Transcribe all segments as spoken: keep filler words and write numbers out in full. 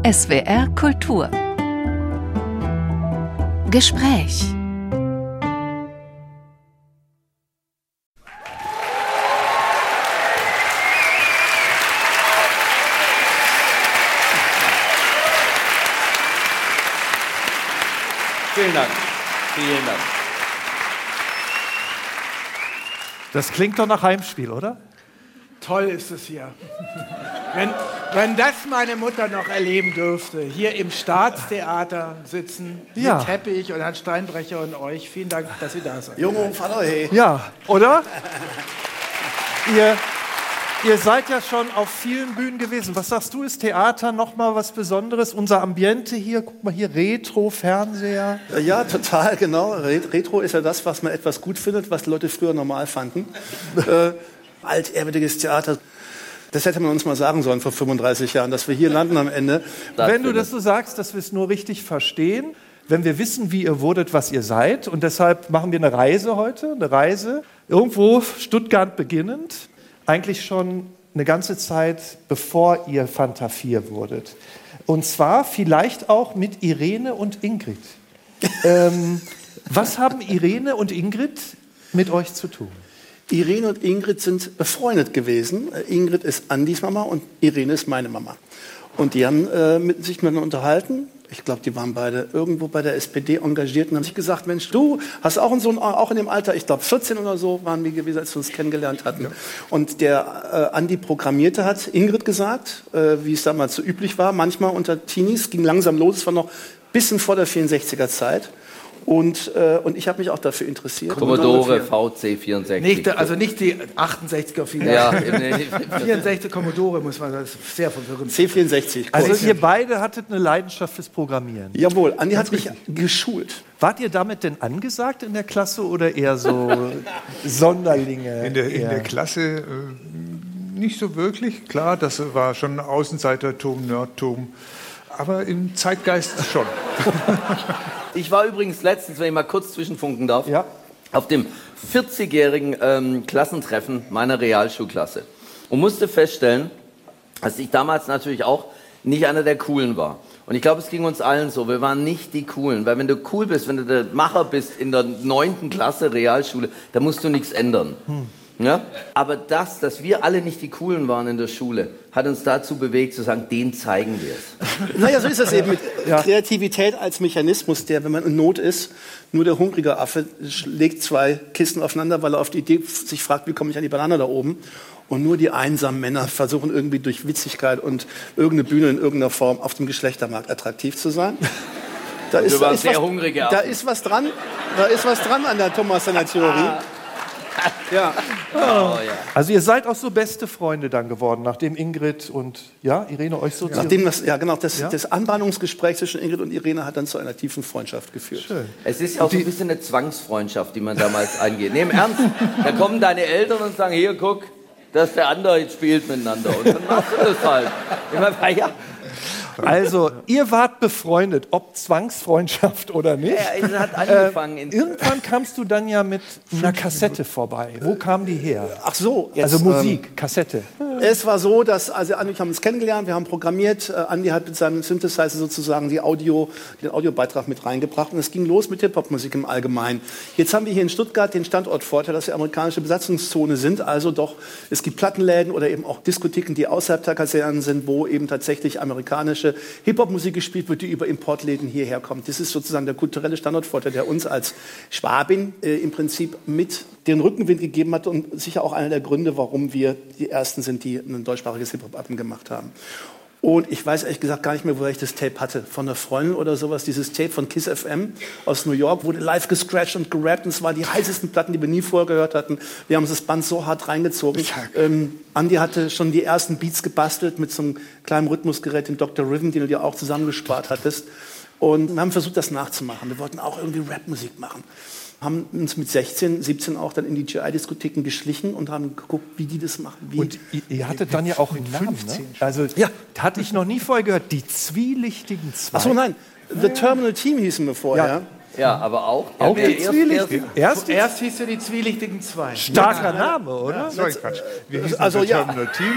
S W R Kultur. Gespräch. Vielen Dank. Vielen Dank. Das klingt doch nach Heimspiel, oder? Toll ist es hier. Wenn, wenn das meine Mutter noch erleben dürfte, hier im Staatstheater sitzen, ja. mit Teppich und Herrn Steinbrecher und euch. Vielen Dank, dass ihr da seid. Junge, Vater, hey. Ja, oder? ihr, ihr seid ja schon auf vielen Bühnen gewesen. Was sagst du, ist Theater nochmal was Besonderes? Unser Ambiente hier, guck mal hier, Retro, Fernseher. Ja, total, genau. Retro ist ja das, was man etwas gut findet, was die Leute früher normal fanden. äh, altehrwürdiges Theater. Das hätte man uns mal sagen sollen vor fünfunddreißig Jahren, dass wir hier landen am Ende. Wenn du das so sagst, dass wir es nur richtig verstehen, wenn wir wissen, wie ihr wurdet, was ihr seid, und deshalb machen wir eine Reise heute, eine Reise, irgendwo Stuttgart beginnend, eigentlich schon eine ganze Zeit, bevor ihr Fanta vier wurdet. Und zwar vielleicht auch mit Irene und Ingrid. ähm, was haben Irene und Ingrid mit euch zu tun? Irene und Ingrid sind befreundet gewesen. Ingrid ist Andis Mama und Irene ist meine Mama. Und die haben äh, mit, sich miteinander unterhalten. Ich glaube, die waren beide irgendwo bei der S P D engagiert und haben sich gesagt, Mensch, du hast auch einen Sohn, auch in dem Alter, ich glaube vierzehn oder so waren wir gewesen, als wir uns kennengelernt hatten. Ja. Und der äh, Andi Programmierte hat Ingrid gesagt, äh, wie es damals so üblich war, manchmal unter Teenies, ging langsam los, es war noch ein bisschen vor der vierundsechziger Zeit. Und, äh, und ich habe mich auch dafür interessiert. Commodore V C vierundsechzig. Nicht, also nicht die achtundsechziger viele. Ja, vierundsechzig Commodore muss man, das ist sehr verwirrend. C vierundsechzig. Also ihr beide hattet eine Leidenschaft fürs Programmieren. Jawohl, Andi hat mich geschult. Wart ihr damit denn angesagt in der Klasse oder eher so Sonderlinge? In der, in der Klasse äh, nicht so wirklich. Klar, das war schon Außenseitertum, Nerdtum. Aber im Zeitgeist schon. Ich war übrigens letztens, wenn ich mal kurz zwischenfunken darf, ja. auf dem vierzigjährigen ähm, Klassentreffen meiner Realschulklasse und musste feststellen, dass ich damals natürlich auch nicht einer der Coolen war. Und ich glaube, es ging uns allen so, wir waren nicht die Coolen, weil wenn du cool bist, wenn du der Macher bist in der neunten Klasse Realschule, dann musst du nichts ändern. Hm. Ja? Aber das, dass wir alle nicht die Coolen waren in der Schule, hat uns dazu bewegt, zu sagen, den zeigen wir es. Naja, so ist das eben mit ja. Kreativität als Mechanismus, der, wenn man in Not ist, nur der hungrige Affe legt zwei Kisten aufeinander, weil er auf die Idee sich fragt, wie komme ich an die Banane da oben? Und nur die einsamen Männer versuchen irgendwie durch Witzigkeit und irgendeine Bühne in irgendeiner Form auf dem Geschlechtermarkt attraktiv zu sein. Da ist, da, ist was, da ist was dran. Da ist was dran an der Thomas-Theorie. Ah. Ja. Oh, ja. Also ihr seid auch so beste Freunde dann geworden, nachdem Ingrid und ja, Irene euch so... Ja. Nachdem das, ja genau, das, ja? das Anbahnungsgespräch zwischen Ingrid und Irene hat dann zu einer tiefen Freundschaft geführt. Schön. Es ist ja auch so ein bisschen eine Zwangsfreundschaft, die man damals eingeht. Nee, im Ernst, da kommen deine Eltern und sagen, hier, guck, dass der andere jetzt spielt miteinander. Und dann machst du das halt. Ich meine, ja... Also, ihr wart befreundet, ob Zwangsfreundschaft oder nicht. Ja, es hat angefangen. Äh, irgendwann kamst du dann ja mit einer Kassette vorbei. Wo kam die her? Ach so. Jetzt, also Musik, ähm, Kassette. Es war so, dass, also Andi und ich haben uns kennengelernt, wir haben programmiert. Äh, Andi hat mit seinem Synthesizer sozusagen die Audio, den Audiobeitrag mit reingebracht. Und es ging los mit Hip-Hop-Musik im Allgemeinen. Jetzt haben wir hier in Stuttgart den Standortvorteil, dass wir amerikanische Besatzungszone sind. Also doch, es gibt Plattenläden oder eben auch Diskotheken, die außerhalb der Kasernen sind, wo eben tatsächlich amerikanische Hip-Hop-Musik gespielt wird, die über Importläden hierher kommt. Das ist sozusagen der kulturelle Standortvorteil, der uns als Schwabin äh, im Prinzip mit den Rückenwind gegeben hat und sicher auch einer der Gründe, warum wir die Ersten sind, die ein deutschsprachiges Hip-Hop-Album gemacht haben. Und ich weiß ehrlich gesagt gar nicht mehr, woher ich das Tape hatte. Von einer Freundin oder sowas. Dieses Tape von Kiss F M aus New York wurde live gescratcht und gerappt. Und es waren die heißesten Platten, die wir nie vorher gehört hatten. Wir haben uns das Band so hart reingezogen. Ähm, Andi hatte schon die ersten Beats gebastelt mit so einem kleinen Rhythmusgerät, dem Doktor Rhythm, den du dir auch zusammengespart hattest. Und wir haben versucht, das nachzumachen. Wir wollten auch irgendwie Rapmusik machen. Haben uns mit sechzehn, siebzehn auch dann in die G I-Diskotheken geschlichen und haben geguckt, wie die das machen. Wie und ihr hattet dann ja auch einen Namen, ne? Also, ja, hatte ich noch nie vorher gehört. Die zwielichtigen zwei. Ach so, nein. The Terminal Team hießen wir vorher. Ja. Ja, aber auch, auch die Zwielichtigen. Erst, erst hieß er die Zwielichtigen zwei. Starker Name, oder? Ja, sorry, Quatsch. Wir hießen also, The ja. Terminal Team.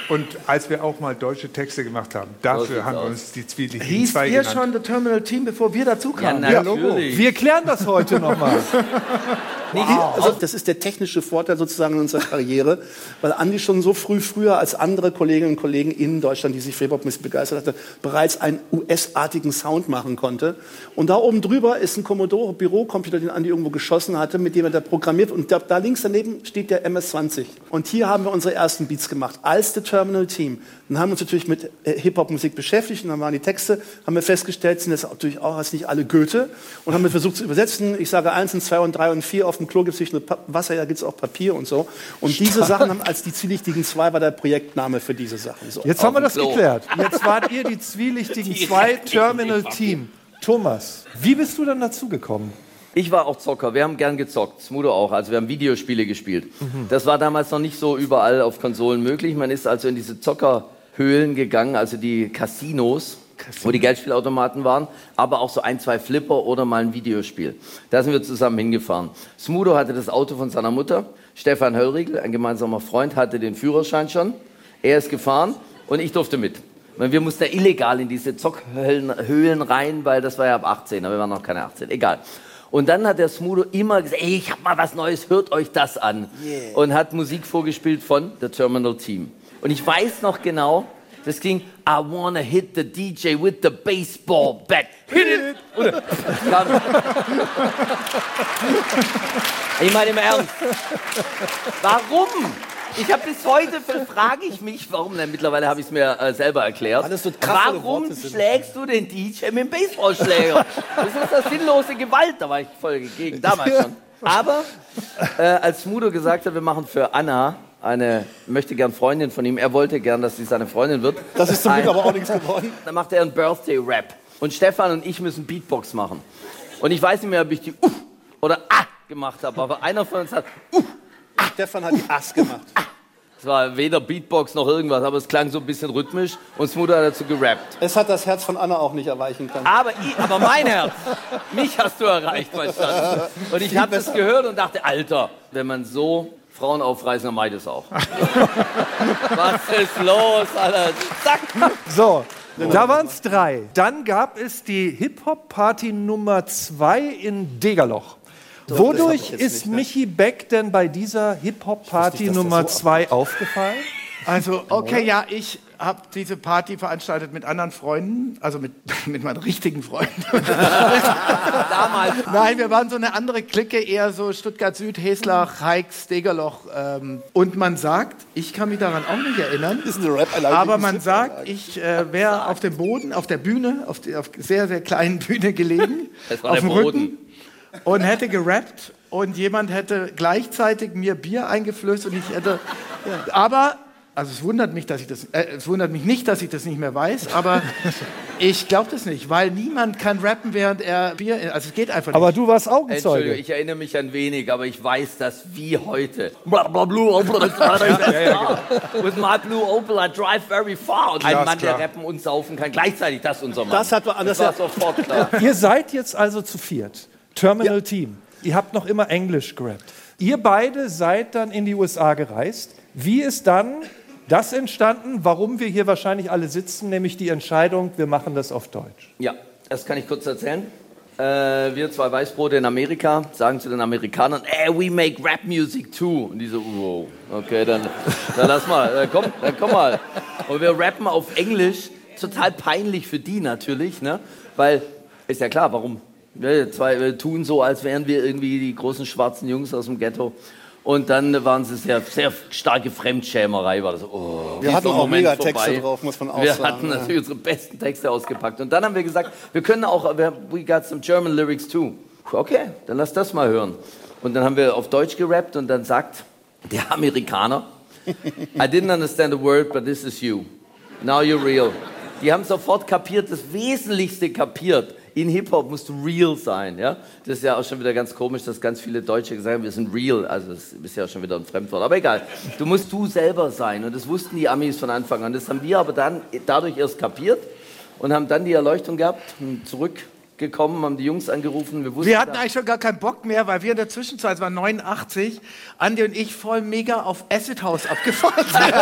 Und als wir auch mal deutsche Texte gemacht haben, dafür haben wir uns die zwielichtigen Hieß zwei ihr genannt. schon The Terminal Team, bevor wir dazu kamen? Ja, natürlich. Wir klären das heute nochmal. Also das ist der technische Vorteil sozusagen in unserer Karriere, weil Andi schon so früh, früher als andere Kolleginnen und Kollegen in Deutschland, die sich für Hip-Hop-Musik begeistert hatte, bereits einen U S-artigen Sound machen konnte. Und da oben drüber ist ein Commodore-Bürocomputer, den Andi irgendwo geschossen hatte, mit dem er da programmiert. Und da, da links daneben steht der M S zwanzig. Und hier haben wir unsere ersten Beats gemacht, als The Terminal Team. Dann haben wir uns natürlich mit äh, Hip-Hop-Musik beschäftigt und dann waren die Texte, haben wir festgestellt, sind das natürlich auch als nicht alle Goethe und haben wir versucht zu übersetzen. Ich sage eins und zwei und drei und vier, auf dem Klo gibt es nicht nur Pa- Wasser, da gibt es auch Papier und so. Und diese Sachen haben als die zwielichtigen zwei war der Projektname für diese Sachen. So. Jetzt haben wir dem das Klo. geklärt. Jetzt wart ihr die zwielichtigen zwei Terminal Team. Thomas, wie bist du dann dazu gekommen? Ich war auch Zocker, wir haben gern gezockt, Smudo auch, also wir haben Videospiele gespielt. Mhm. Das war damals noch nicht so überall auf Konsolen möglich. Man ist also in diese Zockerhöhlen gegangen, also die Casinos, Casino. Wo die Geldspielautomaten waren, aber auch so ein, zwei Flipper oder mal ein Videospiel. Da sind wir zusammen hingefahren. Smudo hatte das Auto von seiner Mutter, Stefan Höllriegel, ein gemeinsamer Freund, hatte den Führerschein schon. Er ist gefahren und ich durfte mit. Wir mussten ja illegal in diese Zockhöhlen rein, weil das war ja ab achtzehn, aber wir waren noch keine achtzehn, egal. Und dann hat der Smudo immer gesagt, ey, ich hab mal was Neues, hört euch das an. Yeah. Und hat Musik vorgespielt von The Terminal Team. Und ich weiß noch genau, das ging, I wanna hit the D J with the baseball bat. Hit it! Oder, ich meine im Ernst. Warum? Ich habe bis heute, frage ich mich, warum, denn mittlerweile habe ich es mir äh, selber erklärt. Alles so krasse Warum Worte sind. schlägst du den D J mit dem Baseballschläger? Das ist das sinnlose Gewalt, da war ich voll gegen, damals schon. Aber äh, als Smudo gesagt hat, wir machen für Anna, eine möchte gern Freundin von ihm, er wollte gern, dass sie seine Freundin wird. Das ist zum Glück aber auch nichts geworden. Dann macht er einen Birthday-Rap. Und Stefan und ich müssen Beatbox machen. Und ich weiß nicht mehr, ob ich die Uff oder Ah gemacht habe, aber einer von uns hat Uff. Stefan hat die Ass gemacht. Es war weder Beatbox noch irgendwas, aber es klang so ein bisschen rhythmisch und Smudo hat dazu gerappt. Es hat das Herz von Anna auch nicht erweichen können. Aber, ich, aber mein Herz, mich hast du erreicht, mein Schatz. Und ich habe das gehört und dachte, Alter, wenn man so Frauen aufreißen, dann meint es auch. Was ist los, Alter? Zack! So, da waren es drei. Dann gab es die Hip-Hop-Party Nummer zwei in Degerloch. Das Wodurch hab ich jetzt ist nicht, ne? Michi Beck denn bei dieser Hip-Hop-Party Ich wusste nicht, dass Nummer das so zwei aufgefallen? Also, okay, ja, ich habe diese Party veranstaltet mit anderen Freunden, also mit, mit meinen richtigen Freunden. Damals. Nein, wir waren so eine andere Clique, eher so Stuttgart Süd, Heslach, Heix, Degerloch. Ähm, und man sagt, ich kann mich daran auch nicht erinnern, Ist eine Rap-Anlage, aber die man ist sagt, ich äh, wäre auf dem Boden, auf der Bühne, auf, die, auf sehr, sehr kleinen Bühne gelegen, Das war auf der dem Boden. Rücken und hätte gerappt und jemand hätte gleichzeitig mir Bier eingeflößt und ich hätte, aber... Also es wundert mich, dass ich das, äh, es wundert mich nicht, dass ich das nicht mehr weiß, aber ich glaube das nicht, weil niemand kann rappen, während er Bier, also es geht einfach nicht. Aber du warst Entschuldigung, Augenzeuge. ich erinnere mich an wenig, aber ich weiß das wie heute. With my blue Opel, I drive very far. Und ein Mann, der rappen und saufen kann, gleichzeitig, das ist unser Mann. Das hat man das anders. war sofort klar. Ihr seid jetzt also zu viert. Terminal Team. Ihr habt noch immer Englisch gerappt. Ihr beide seid dann in die U S A gereist. Wie ist dann das entstanden, warum wir hier wahrscheinlich alle sitzen, nämlich die Entscheidung, wir machen das auf Deutsch? Ja, das kann ich kurz erzählen. Äh, wir zwei Weißbrote in Amerika sagen zu den Amerikanern, hey, we make rap music too. Und die so, wow, okay, dann, dann lass mal, äh, komm, dann komm mal. Und wir rappen auf Englisch, total peinlich für die natürlich, ne? Weil, ist ja klar, warum? Wir zwei wir tun so, als wären wir irgendwie die großen schwarzen Jungs aus dem Ghetto. Und dann waren sie sehr, sehr starke Fremdschämerei. War das, oh, Wir hatten auch mega Texte vorbei. drauf, muss man auch Wir sagen. hatten ja. natürlich unsere besten Texte ausgepackt. Und dann haben wir gesagt, wir können auch, we we got some German lyrics too. Okay, dann lass das mal hören. Und dann haben wir auf Deutsch gerappt und dann sagt der Amerikaner, I didn't understand a word, but this is you. Now you're real. Die haben sofort kapiert, das Wesentlichste kapiert. In Hip-Hop musst du real sein, ja? Das ist ja auch schon wieder ganz komisch, dass ganz viele Deutsche gesagt haben, wir sind real. Also das ist ja schon wieder ein Fremdwort. Aber egal, du musst du selber sein. Und das wussten die Amis von Anfang an. Das haben wir aber dann dadurch erst kapiert und haben dann die Erleuchtung gehabt, zurück gekommen, haben die Jungs angerufen. Wir, wussten, wir hatten eigentlich schon gar keinen Bock mehr, weil wir in der Zwischenzeit, es war neunundachtzig, Andi und ich voll mega auf Acid House abgefahren sind.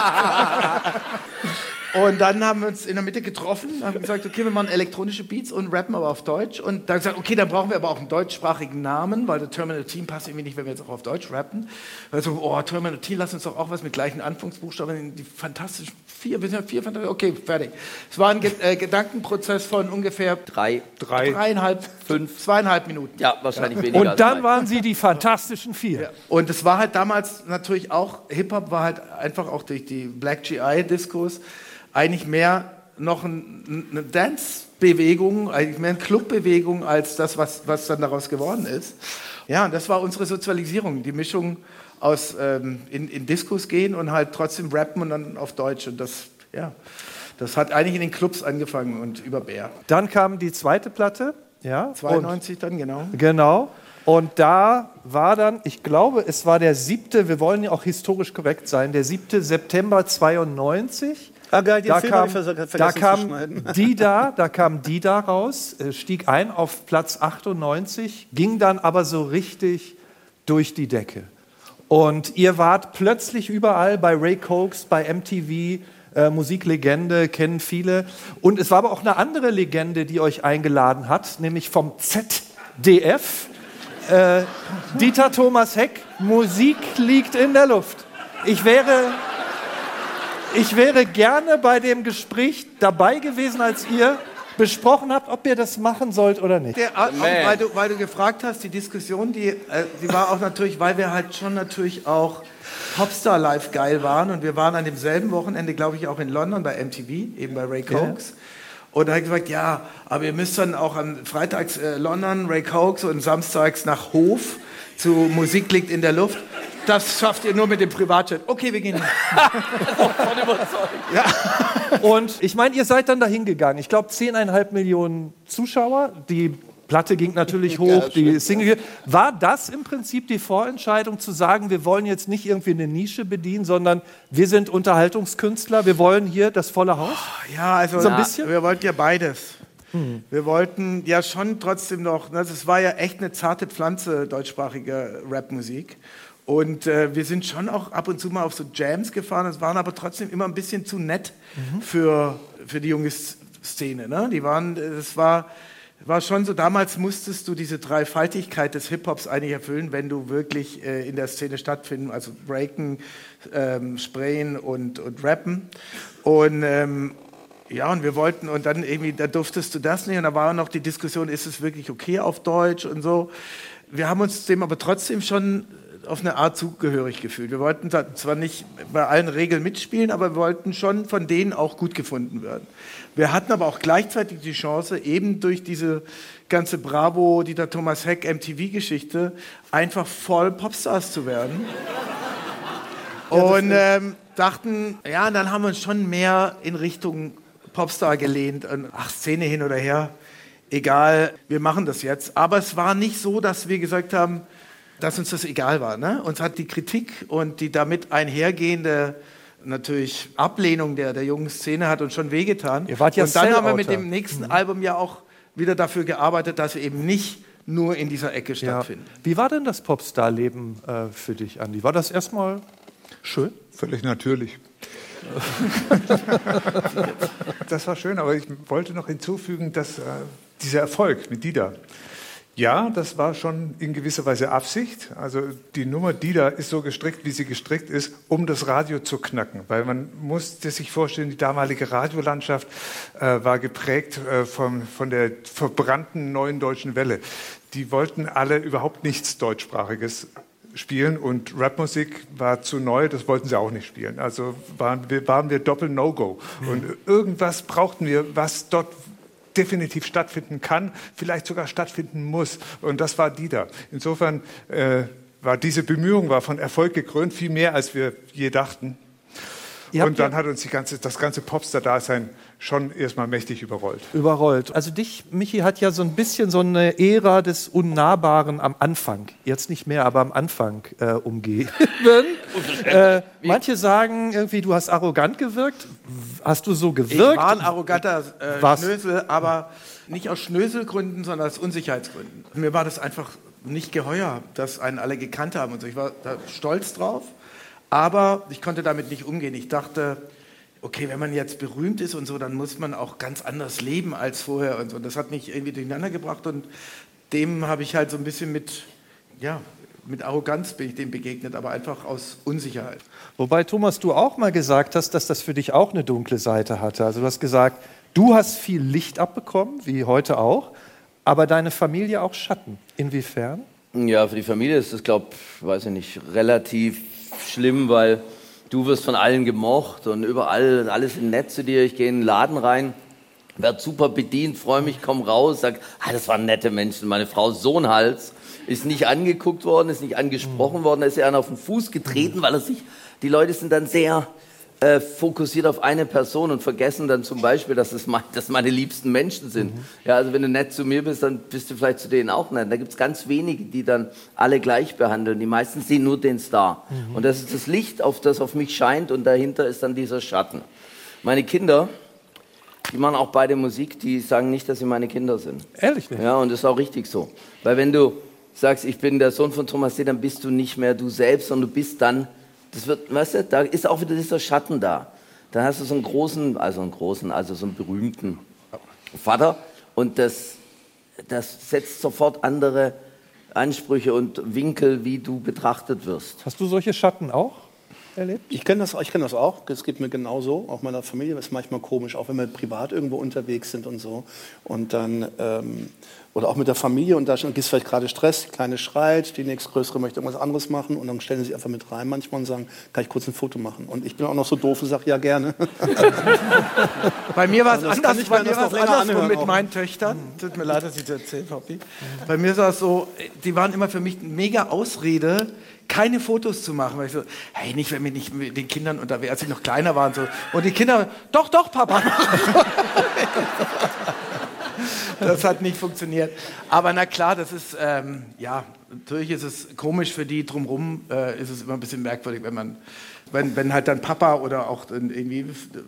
Und dann haben wir uns in der Mitte getroffen, haben gesagt, okay, wir machen elektronische Beats und rappen aber auf Deutsch. Und dann gesagt, okay, dann brauchen wir aber auch einen deutschsprachigen Namen, weil der Terminal Team passt irgendwie nicht, wenn wir jetzt auch auf Deutsch rappen. Also, oh, Terminal Team, lass uns doch auch was mit gleichen Anfangsbuchstaben, die fantastischen vier, wir sind ja vier fantastischen, okay, fertig. Es war ein Ge äh, Gedankenprozess von ungefähr drei, Drei. dreieinhalb, fünf, zweieinhalb Minuten. ja, wahrscheinlich ja. weniger. Und als dann drei. waren sie die Fantastischen Vier. Ja. Und es war halt damals natürlich auch, Hip-Hop war halt einfach auch durch die Black G I-Diskos eigentlich mehr noch ein, eine Dance-Bewegung, eigentlich mehr eine Clubbewegung als das, was, was dann daraus geworden ist. Ja, und das war unsere Sozialisierung, die Mischung aus ähm, in, in Diskos gehen und halt trotzdem rappen und dann auf Deutsch. Und das, ja, das hat eigentlich in den Clubs angefangen und über Bär. Dann kam die zweite Platte. Ja, zweiundneunzig dann, genau. Genau. Und da war dann, ich glaube, es war der siebte, wir wollen ja auch historisch korrekt sein, der siebte September zweiundneunzig. Ah, geil, den Da Film kam, hab ich vergessen da zu kam schneiden. Dida, da kam Dida raus, äh, stieg ein auf Platz achtundneunzig, ging dann aber so richtig durch die Decke. Und ihr wart plötzlich überall bei Ray Cokes, bei M T V, äh, Musiklegende, kennen viele. Und es war aber auch eine andere Legende, die euch eingeladen hat, nämlich vom Z D F. Äh, Dieter Thomas Heck, Musik liegt in der Luft. Ich wäre... Ich wäre gerne bei dem Gespräch dabei gewesen, als ihr besprochen habt, ob ihr das machen sollt oder nicht. Der, auch, weil, du, weil du gefragt hast, die Diskussion, die, äh, die war auch natürlich, weil wir halt schon natürlich auch Popstar Live geil waren und wir waren an demselben Wochenende, glaube ich, auch in London bei M T V, eben bei Ray Cokes. Ja. Und da habe ich gesagt, ja, aber ihr müsst dann auch am Freitags äh, London, Ray Cokes und samstags nach Hof zu Musik liegt in der Luft. Das schafft ihr nur mit dem Privatjet. Okay, wir gehen hin. Von überzeugt. Ja. Und ich meine, ihr seid dann dahin gegangen. Ich glaube, zehn Komma fünf Millionen Zuschauer. Die Platte ging natürlich hoch, ja, die Single. War das im Prinzip die Vorentscheidung, zu sagen, wir wollen jetzt nicht irgendwie eine Nische bedienen, sondern wir sind Unterhaltungskünstler, wir wollen hier das volle Haus? Ja, also so ein bisschen? Wir wollten ja beides. Hm. Wir wollten ja schon trotzdem noch, also es war ja echt eine zarte Pflanze deutschsprachige Rapmusik. Und äh, wir sind schon auch ab und zu mal auf so Jams gefahren, es waren aber trotzdem immer ein bisschen zu nett mhm. für, für die junge Szene. Ne? Die waren, es war, war schon so, damals musstest du diese Dreifaltigkeit des Hip-Hops eigentlich erfüllen, wenn du wirklich äh, in der Szene stattfinden, also Breaken, ähm, Sprayen und, und Rappen. Und ähm, ja, und wir wollten, und dann irgendwie, da durftest du das nicht, und da war noch die Diskussion, ist es wirklich okay auf Deutsch und so. Wir haben uns dem aber trotzdem schon auf eine Art zugehörig gefühlt. Wir wollten zwar nicht bei allen Regeln mitspielen, aber wir wollten schon von denen auch gut gefunden werden. Wir hatten aber auch gleichzeitig die Chance, eben durch diese ganze Bravo, Dieter Thomas Heck, M T V-Geschichte, einfach voll Popstars zu werden. Und ähm, dachten, ja, und dann haben wir uns schon mehr in Richtung Popstar gelehnt. Und, ach, Szene hin oder her, egal, wir machen das jetzt. Aber es war nicht so, dass wir gesagt haben, dass uns das egal war. Ne? Uns hat die Kritik und die damit einhergehende natürlich Ablehnung der, der jungen Szene hat uns schon wehgetan. Ihr wart ja und dann Sellouter. haben wir mit dem nächsten mhm. Album ja auch wieder dafür gearbeitet, dass wir eben nicht nur in dieser Ecke stattfinden. Ja. Wie war denn das Popstar-Leben äh, für dich, Andi? War das erstmal schön? Völlig natürlich. Das war schön, aber ich wollte noch hinzufügen, dass äh, dieser Erfolg mit Dida, ja, das war schon in gewisser Weise Absicht. Also die Nummer Dida ist so gestrickt, wie sie gestrickt ist, um das Radio zu knacken. Weil man musste sich vorstellen, die damalige Radiolandschaft äh, war geprägt äh, von, von der verbrannten neuen deutschen Welle. Die wollten alle überhaupt nichts Deutschsprachiges spielen und Rapmusik war zu neu, das wollten sie auch nicht spielen. Also waren wir, waren wir Doppel-No-Go. Mhm. Und irgendwas brauchten wir, was dort definitiv stattfinden kann, vielleicht sogar stattfinden muss. Und das war Dida. Insofern äh, war diese Bemühung war von Erfolg gekrönt, viel mehr, als wir je dachten. Und dann hat uns die ganze, das ganze Popstar-Dasein schon erstmal mächtig überrollt. Überrollt. Also dich, Michi, hat ja so ein bisschen so eine Ära des Unnahbaren am Anfang, jetzt nicht mehr, aber am Anfang äh, umgeben. äh, manche sagen irgendwie, du hast arrogant gewirkt. Hast du so Ich gewirkt? war ein arroganter äh, Was? Schnösel, aber nicht aus Schnöselgründen, sondern aus Unsicherheitsgründen. Mir war das einfach nicht geheuer, dass einen alle gekannt haben und so. Ich war da stolz drauf, aber ich konnte damit nicht umgehen. Ich dachte, okay, wenn man jetzt berühmt ist und so, dann muss man auch ganz anders leben als vorher und so. Und das hat mich irgendwie durcheinander gebracht und dem habe ich halt so ein bisschen mit, ja, mit Arroganz bin ich dem begegnet, aber einfach aus Unsicherheit. Wobei, Thomas, du auch mal gesagt hast, dass das für dich auch eine dunkle Seite hatte. Also du hast gesagt, du hast viel Licht abbekommen, wie heute auch, aber deine Familie auch Schatten. Inwiefern? Ja, für die Familie ist das, glaube ich, weiß ich nicht, relativ schlimm, weil du wirst von allen gemocht und überall, alles ist nett zu dir. Ich gehe in den Laden rein, werde super bedient, freue mich, komm raus, sag, ah, das waren nette Menschen. Meine Frau so ein Hals, ist nicht angeguckt worden, ist nicht angesprochen worden, da ist er auf den Fuß getreten, weil er sich, die Leute sind dann sehr äh, fokussiert auf eine Person und vergessen dann zum Beispiel, dass es mein, dass meine liebsten Menschen sind. Mhm. Ja, also wenn du nett zu mir bist, dann bist du vielleicht zu denen auch nett. Da gibt es ganz wenige, die dann alle gleich behandeln. Die meisten sehen nur den Star. Mhm. Und das ist das Licht, auf das auf mich scheint und dahinter ist dann dieser Schatten. Meine Kinder, die machen auch beide Musik, die sagen nicht, dass sie meine Kinder sind. Ehrlich nicht? Ja, und das ist auch richtig so. Weil wenn du sagst, ich bin der Sohn von Thomas D., dann bist du nicht mehr du selbst, sondern du bist dann, das wird, weißt du, da ist auch wieder dieser Schatten da. Dann hast du so einen großen, also einen großen, also so einen berühmten Vater und das, das setzt sofort andere Ansprüche und Winkel, wie du betrachtet wirst. Hast du solche Schatten auch erlebt? Ich kenne das, ich kenn das auch, das geht mir genauso, auch meiner Familie, das ist manchmal komisch, auch wenn wir privat irgendwo unterwegs sind und so. Und dann, ähm, oder auch mit der Familie und da gibt es vielleicht gerade Stress, die Kleine schreit, die nächstgrößere möchte irgendwas anderes machen und dann stellen sie sich einfach mit rein manchmal und sagen, kann ich kurz ein Foto machen? Und ich bin auch noch so doof und sage, ja gerne. Bei mir war es Also das anders, kann ich bei mir mir das war noch es länger andersrum anhören mit auch. meinen Töchtern. Tut mir leid, dass ich das erzähle, Papi. Bei mir war es so, die waren immer für mich eine mega Ausrede, keine Fotos zu machen. Weil ich so, hey, nicht, wenn wir nicht mit den Kindern unterwegs, als ich noch kleiner war und so. Und die Kinder, doch, doch, Papa. Das hat nicht funktioniert. Aber na klar, das ist, ähm, ja, natürlich ist es komisch für die drumherum, äh, ist es immer ein bisschen merkwürdig, wenn man, wenn, wenn halt dann Papa oder auch irgendwie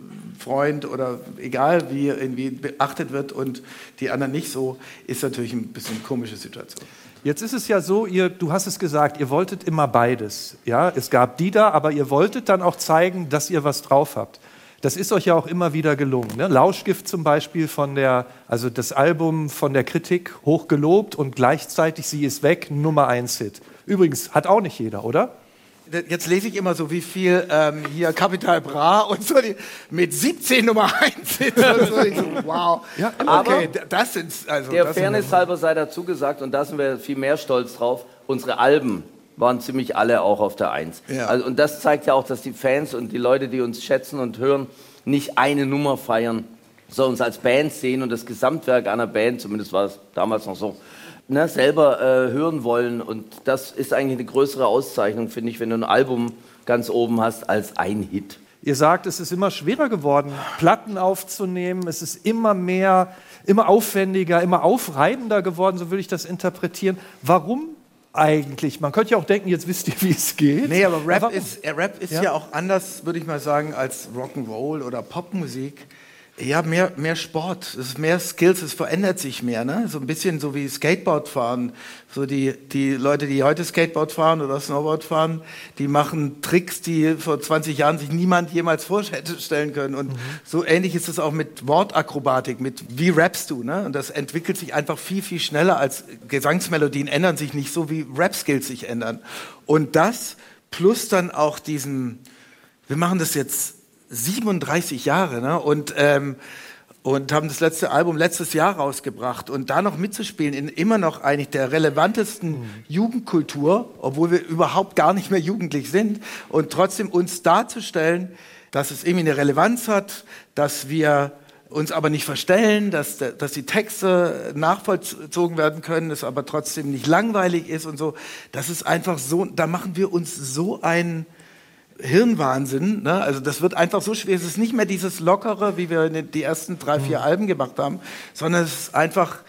Freund oder egal wie irgendwie beachtet wird und die anderen nicht so, ist natürlich ein bisschen eine komische Situation. Jetzt ist es ja so, ihr, du hast es gesagt, ihr wolltet immer beides. Ja? Es gab die da, aber ihr wolltet dann auch zeigen, dass ihr was drauf habt. Das ist euch ja auch immer wieder gelungen. Ne? Lauschgift zum Beispiel, von der, also das Album von der Kritik hoch gelobt und gleichzeitig Sie ist weg, Nummer eins Hit. Übrigens, hat auch nicht jeder, oder? Jetzt lese ich immer so, wie viel ähm, hier Capital Bra und so die, mit siebzehn Nummer eins Hits und so. Ich so, wow. Ja, okay, das sind also. Der das Fairness sind, halber sei dazu gesagt, und da sind wir viel mehr stolz drauf, unsere Alben waren ziemlich alle auch auf der Eins. Ja. Also, und das zeigt ja auch, dass die Fans und die Leute, die uns schätzen und hören, nicht eine Nummer feiern, sondern uns als Band sehen und das Gesamtwerk einer Band, zumindest war es damals noch so, ne, selber äh, hören wollen. Und das ist eigentlich eine größere Auszeichnung, finde ich, wenn du ein Album ganz oben hast, als ein Hit. Ihr sagt, es ist immer schwerer geworden, Platten aufzunehmen. Es ist immer mehr, immer aufwendiger, immer aufreibender geworden, so würde ich das interpretieren. Warum eigentlich? Man könnte ja auch denken, jetzt wisst ihr, wie es geht. nee, aber Rap aber ist, äh, Rap ist Ja. ja. auch anders, würde ich mal sagen, als Rock'n'Roll oder Popmusik. Ja, mehr, mehr Sport, es ist mehr Skills, es verändert sich mehr, ne? So ein bisschen so wie Skateboard fahren. So die, die Leute, die heute Skateboard fahren oder Snowboard fahren, die machen Tricks, die vor zwanzig Jahren sich niemand jemals vorstellen können. Und mhm. so ähnlich ist es auch mit Wortakrobatik, mit wie rappst du, ne? Und das entwickelt sich einfach viel, viel schneller als Gesangsmelodien ändern sich nicht so, wie Rap-Skills sich ändern. Und das plus dann auch diesen, wir machen das jetzt siebenunddreißig Jahre, ne? und, ähm, und haben das letzte Album letztes Jahr rausgebracht. Und da noch mitzuspielen in immer noch eigentlich der relevantesten mhm. Jugendkultur, obwohl wir überhaupt gar nicht mehr jugendlich sind, und trotzdem uns darzustellen, dass es irgendwie eine Relevanz hat, dass wir uns aber nicht verstellen, dass, dass die Texte nachvollzogen werden können, es aber trotzdem nicht langweilig ist und so. Das ist einfach so, da machen wir uns so ein Hirnwahnsinn, ne? Also das wird einfach so schwer. Es ist nicht mehr dieses Lockere, wie wir die ersten drei, vier Alben gemacht haben, sondern es ist einfach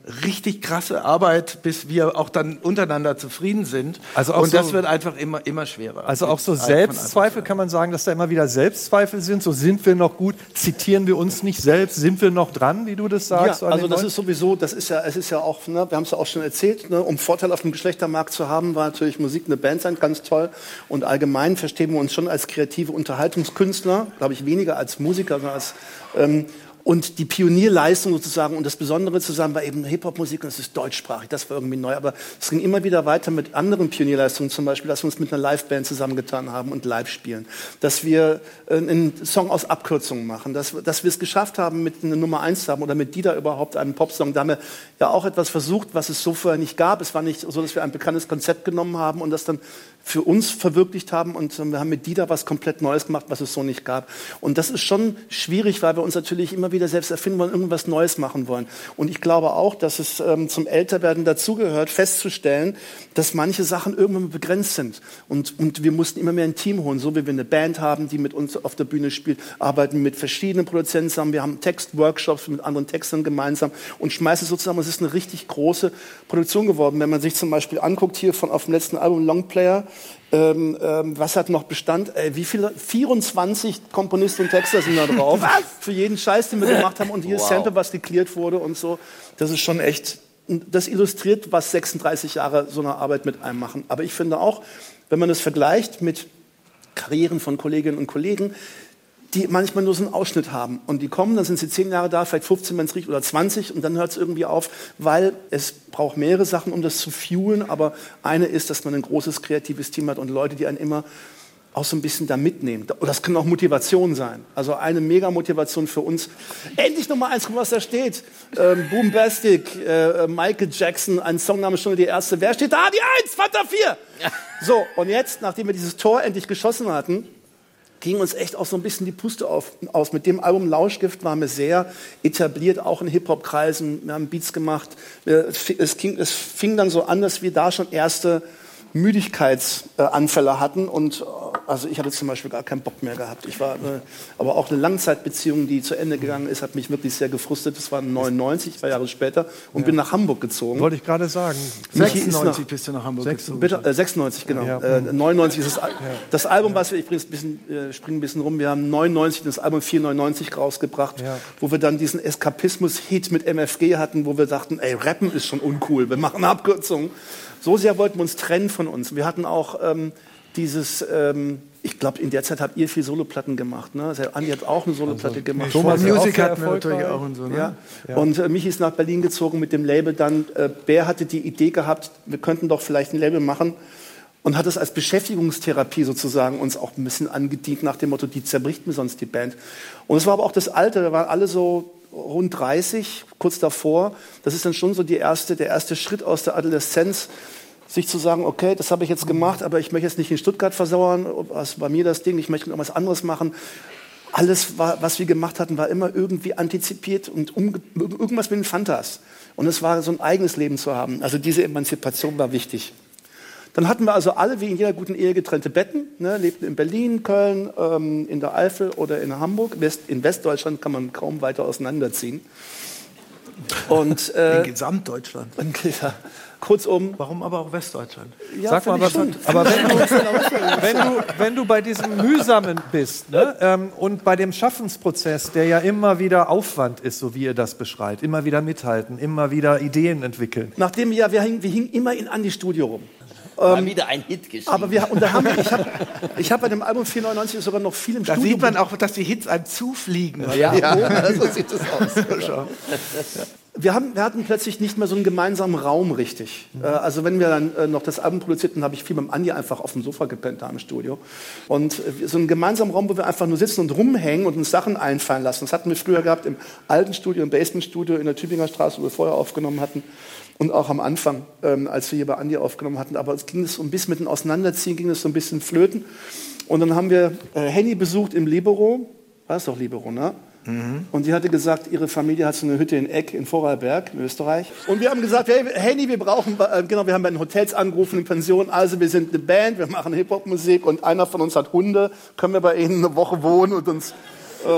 richtig krasse Arbeit, bis wir auch dann untereinander zufrieden sind. Also auch und das so, wird einfach immer, immer schwerer. Also auch so Selbstzweifel, kann man sagen, dass da immer wieder Selbstzweifel sind? So, sind wir noch gut? Zitieren wir uns nicht selbst? Sind wir noch dran, wie du das sagst? Ja, also das ist sowieso, das ist ja, es ist ja auch, ne, wir haben es ja auch schon erzählt, ne, um Vorteil auf dem Geschlechtermarkt zu haben, war natürlich Musik, eine Band sein, ganz toll. Und allgemein verstehen wir uns schon als kreative Unterhaltungskünstler, glaube ich, weniger als Musiker, sondern als ähm, und die Pionierleistung sozusagen und das Besondere zusammen war eben Hip-Hop-Musik und es ist deutschsprachig, das war irgendwie neu. Aber es ging immer wieder weiter mit anderen Pionierleistungen, zum Beispiel, dass wir uns mit einer Liveband zusammengetan haben und live spielen. Dass wir äh, einen Song aus Abkürzungen machen, dass, dass wir es geschafft haben, mit einer Nummer eins zu haben oder mit Dida überhaupt einen Popsong. Da haben wir ja auch etwas versucht, was es so vorher nicht gab. Es war nicht so, dass wir ein bekanntes Konzept genommen haben und das dann für uns verwirklicht haben und wir haben mit Dida was komplett Neues gemacht, was es so nicht gab. Und das ist schon schwierig, weil wir uns natürlich immer wieder selbst erfinden wollen, irgendwas Neues machen wollen. Und ich glaube auch, dass es ähm, zum Älterwerden dazugehört, festzustellen, dass manche Sachen irgendwann begrenzt sind. Und, und wir mussten immer mehr ein Team holen, so wie wir eine Band haben, die mit uns auf der Bühne spielt, arbeiten mit verschiedenen Produzenten zusammen, wir haben Textworkshops mit anderen Textern gemeinsam und schmeißen es so zusammen. Es ist eine richtig große Produktion geworden. Wenn man sich zum Beispiel anguckt, hier von auf dem letzten Album Longplayer, Ähm, ähm, was hat noch Bestand? Äh, wie viele? vierundzwanzig Komponisten und Texter sind da drauf. Was? Für jeden Scheiß, den wir gemacht haben und jedes wow. Sample, was geklärt wurde und so. Das ist schon echt, das illustriert, was sechsunddreißig Jahre so eine Arbeit mit einem machen. Aber ich finde auch, wenn man das vergleicht mit Karrieren von Kolleginnen und Kollegen, die manchmal nur so einen Ausschnitt haben. Und die kommen, dann sind sie zehn Jahre da, vielleicht fünfzehn, wenn es riecht, oder zwanzig. Und dann hört es irgendwie auf, weil es braucht mehrere Sachen, um das zu fuelen. Aber eine ist, dass man ein großes kreatives Team hat und Leute, die einen immer auch so ein bisschen da mitnehmen. Und das kann auch Motivation sein. Also eine Mega-Motivation für uns. Endlich Nummer eins, guck mal, was da steht. Ähm, Boombastic, äh, Michael Jackson, ein Songname-Stunde, die erste. Wer steht da? Die Eins, Fanta vier. So, und jetzt, nachdem wir dieses Tor endlich geschossen hatten, ging uns echt auch so ein bisschen die Puste auf, aus. Mit dem Album Lauschgift waren wir sehr etabliert, auch in Hip-Hop-Kreisen. Wir haben Beats gemacht. Es, ging, es fing dann so an, dass wir da schon erste Müdigkeitsanfälle hatten und also ich hatte zum Beispiel gar keinen Bock mehr gehabt. Ich war eine, aber auch eine Langzeitbeziehung, die zu Ende gegangen ist, hat mich wirklich sehr gefrustet. Das war neunundneunzig, zwei Jahre später und ja. bin nach Hamburg gezogen. Wollte ich gerade sagen. sechsundneunzig bist du nach Hamburg gezogen. Bitte, äh, sechsundneunzig, genau. Ja. Äh, neunundneunzig ist das, ja. das Album, was wir, ich bringe ein bisschen, äh, springe ein bisschen rum, wir haben neunundneunzig das Album vierhundertneunundneunzig rausgebracht, ja. wo wir dann diesen Eskapismus-Hit mit M F G hatten, wo wir dachten, ey, Rappen ist schon uncool, wir machen eine Abkürzung. So sehr wollten wir uns trennen von uns. Wir hatten auch ähm, dieses, ähm, ich glaube, in der Zeit habt ihr viel Soloplatten gemacht. Ne? Also Andi hat auch eine Soloplatte also, gemacht. Thomas Music hat natürlich auch und so. Ne? Ja. Ja. Und äh, Michi ist nach Berlin gezogen mit dem Label. Dann äh, Bär hatte die Idee gehabt, wir könnten doch vielleicht ein Label machen. Und hat es als Beschäftigungstherapie sozusagen uns auch ein bisschen angedient nach dem Motto, die zerbricht mir sonst die Band. Und es war aber auch das Alter, wir waren alle so rund dreißig, kurz davor. Das ist dann schon so die erste, der erste Schritt aus der Adoleszenz, sich zu sagen, okay, das habe ich jetzt gemacht, aber ich möchte jetzt nicht in Stuttgart versauern, was bei mir das Ding, ich möchte irgendwas anderes machen. Alles, war, was wir gemacht hatten, war immer irgendwie antizipiert und um, irgendwas mit den Fantas. Und es war so ein eigenes Leben zu haben. Also diese Emanzipation war wichtig. Dann hatten wir also alle, wie in jeder guten Ehe, getrennte Betten, ne, lebten in Berlin, Köln, ähm, in der Eifel oder in Hamburg. West, in Westdeutschland kann man kaum weiter auseinanderziehen. Und, äh, in Gesamtdeutschland. Und, ja, kurzum. Warum aber auch Westdeutschland? Ja, Sag mal, was, aber wenn du, wenn, du, wenn du bei diesem Mühsamen bist, ne, ähm, und bei dem Schaffensprozess, der ja immer wieder Aufwand ist, so wie ihr das beschreibt, immer wieder mithalten, immer wieder Ideen entwickeln. Nachdem ja, wir hingen, wir hingen immer in Andi Studio rum. War ähm, wieder ein Hit geschrieben. Aber wir, und da haben wir, ich habe ich hab bei dem Album vierhundertneunundneunzig sogar noch viel im da Studio. Da sieht man auch, dass die Hits einem zufliegen. Ja, ja. So sieht es aus. Wir, haben, wir hatten plötzlich nicht mehr so einen gemeinsamen Raum richtig. Mhm. Also wenn wir dann äh, noch das Album produzierten, habe ich viel mit dem Andi einfach auf dem Sofa gepennt da im Studio. Und äh, so einen gemeinsamen Raum, wo wir einfach nur sitzen und rumhängen und uns Sachen einfallen lassen. Das hatten wir früher gehabt im alten Studio, im Basement-Studio in der Tübinger Straße, wo wir vorher aufgenommen hatten. Und auch am Anfang, ähm, als wir hier bei Andi aufgenommen hatten. Aber es ging es so ein bisschen mit dem Auseinanderziehen, ging es so ein bisschen flöten. Und dann haben wir äh, Henny besucht im Libero. War es doch Libero, ne? Mhm. Und die hatte gesagt, ihre Familie hat so eine Hütte in Eck in Vorarlberg in Österreich. Und wir haben gesagt, hey, Henny, wir brauchen, äh, genau, wir haben bei den Hotels angerufen, in Pension. Also wir sind eine Band, wir machen Hip-Hop-Musik und einer von uns hat Hunde. Können wir bei Ihnen eine Woche wohnen und uns... Äh,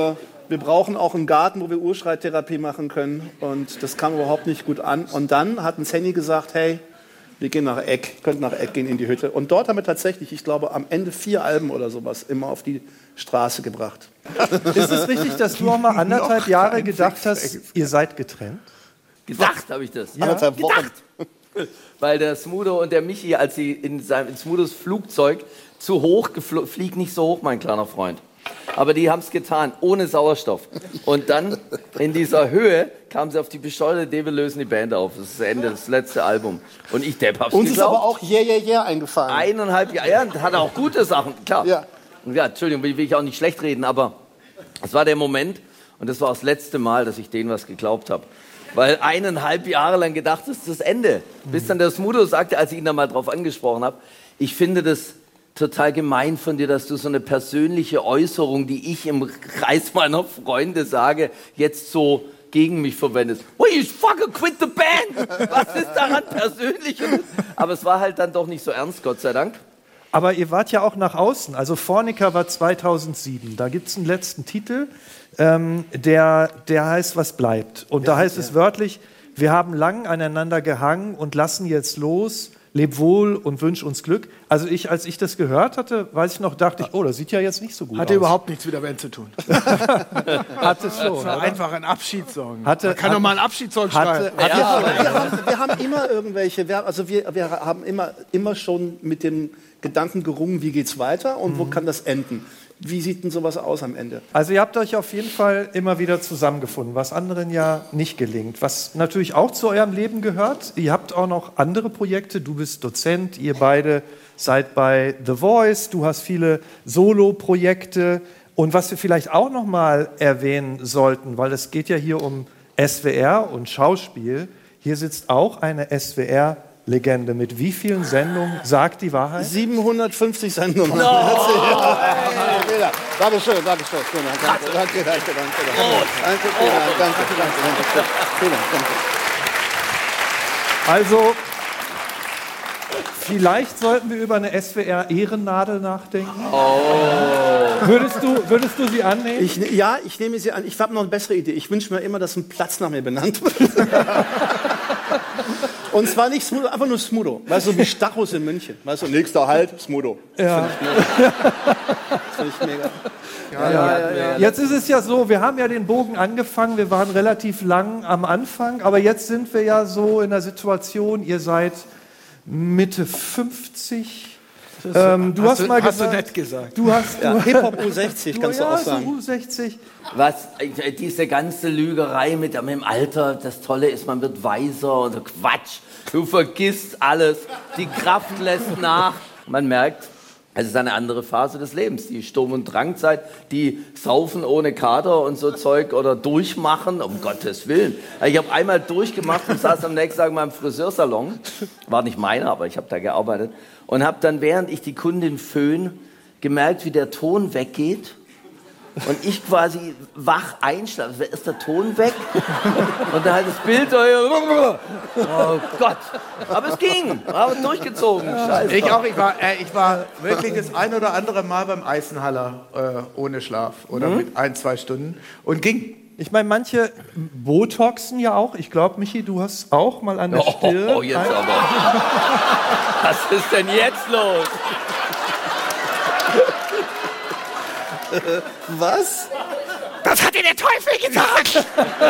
Wir brauchen auch einen Garten, wo wir Urschreittherapie machen können. Und das kam überhaupt nicht gut an. Und dann hat uns Henny gesagt, hey, wir gehen nach Eck, könnt nach Eck gehen in die Hütte. Und dort haben wir tatsächlich, ich glaube, am Ende vier Alben oder sowas immer auf die Straße gebracht. Ist es richtig, dass du auch mal anderthalb Jahre gedacht hast, ihr seid getrennt? Gedacht habe ich das. Ja. Anderthalb Wochen. Gedacht. Weil der Smudo und der Michi, als sie in, seinem, in Smudos Flugzeug zu hoch geflogen, fliegt nicht so hoch, mein kleiner Freund. Aber die haben es getan, ohne Sauerstoff. Und dann in dieser Höhe kamen sie auf die bescheuerte Idee, wir lösen die Band auf. Das ist das Ende, das letzte Album. Und ich, Depp, hab's Uns geglaubt. ist aber auch Yeah, Yeah, Yeah eingefallen. Eineinhalb Jahre, ja, hat auch gute Sachen, klar. Ja. Und ja, Entschuldigung, will, will ich auch nicht schlecht reden, aber es war der Moment und das war das letzte Mal, dass ich denen was geglaubt habe. Weil eineinhalb Jahre lang gedacht, das ist das Ende. Mhm. Bis dann der Smudo sagte, als ich ihn da mal drauf angesprochen habe, ich finde das total gemein von dir, dass du so eine persönliche Äußerung, die ich im Kreis meiner Freunde sage, jetzt so gegen mich verwendest. Well, you fucking quit the band! Was ist daran persönlich? Aber es war halt dann doch nicht so ernst, Gott sei Dank. Aber ihr wart ja auch nach außen. Also Fornica war zweitausendsieben. Da gibt es einen letzten Titel, ähm, der, der heißt Was bleibt. Und da heißt es wörtlich, wir haben lang aneinander gehangen und lassen jetzt los. Leb wohl und wünsch uns Glück. Also ich, als ich das gehört hatte, weiß ich noch, dachte ich, oh, das sieht ja jetzt nicht so gut Hatte aus. überhaupt nichts mit der Band zu tun. Hatte es schon. Das war oder? einfach ein Abschiedssong. Hatte- Man kann hat- doch mal einen Abschiedssong hatte- schreiben. hatte- Ja, wir, haben, wir haben immer irgendwelche, wir, also wir, wir haben immer, immer schon mit dem Gedanken gerungen, wie geht's weiter und wo kann das enden? Wie sieht denn sowas aus am Ende? Also ihr habt euch auf jeden Fall immer wieder zusammengefunden, was anderen ja nicht gelingt. Was natürlich auch zu eurem Leben gehört. Ihr habt auch noch andere Projekte. Du bist Dozent, ihr beide seid bei The Voice. Du hast viele Solo-Projekte. Und was wir vielleicht auch noch mal erwähnen sollten, weil es geht ja hier um S W R und Schauspiel. Hier sitzt auch eine S W R-Legende. Mit wie vielen Sendungen sagt die Wahrheit? siebenhundertfünfzig Sendungen. No. Danke schön, danke schön. Vielen Dank, danke, danke, danke, danke, danke. Danke, vielen Dank, danke, danke, danke. Vielen Dank, danke. Also, vielleicht sollten wir über eine S W R-Ehrennadel nachdenken. Oh. Würdest du, würdest du sie annehmen? Ich, ja, ich nehme sie an. Ich habe noch eine bessere Idee. Ich wünsche mir immer, dass ein Platz nach mir benannt wird. Und zwar nicht Smudo, einfach nur Smudo. Weißt du, so wie Stachus in München. Weißt du, nächster Halt, Smudo. Ja. Das finde ich mega. Ja, ja, ja, ja. Jetzt ist es ja so, wir haben ja den Bogen angefangen, wir waren relativ lang am Anfang, aber jetzt sind wir ja so in der Situation, ihr seid Mitte fünfzig. Ähm, du hast, hast, mal hast gesagt, du nett gesagt. Du hast Ja, du, Hip-Hop U sechzig, du, kannst ja, du auch sagen. So U sechzig. Was, äh, diese ganze Lügerei mit, mit dem Alter, das Tolle ist, man wird weiser und so Quatsch. Du vergisst alles, die Kraft lässt nach. Man merkt, es ist eine andere Phase des Lebens, die Sturm- und Drangzeit, die Saufen ohne Kater und so Zeug oder durchmachen, um Gottes Willen. Ich habe einmal durchgemacht und saß am nächsten Tag in meinem Friseursalon, war nicht meiner, aber ich habe da gearbeitet, und habe dann, während ich die Kundin föhn, gemerkt, wie der Ton weggeht. Und ich quasi wach einschlafe. Ist der Ton weg? Und dann halt das Bild. Oh Gott. Aber es ging. Aber durchgezogen. Scheiße. Ich auch. Ich war, äh, ich war wirklich das ein oder andere Mal beim Eisenhaller äh, ohne Schlaf oder Mhm. mit ein, zwei Stunden und ging. Ich meine, manche Botoxen ja auch. Ich glaube, Michi, du hast auch mal an der Oh, Stirn. oh, jetzt aber. Was ist denn jetzt los? Was? Das hat dir der Teufel gesagt!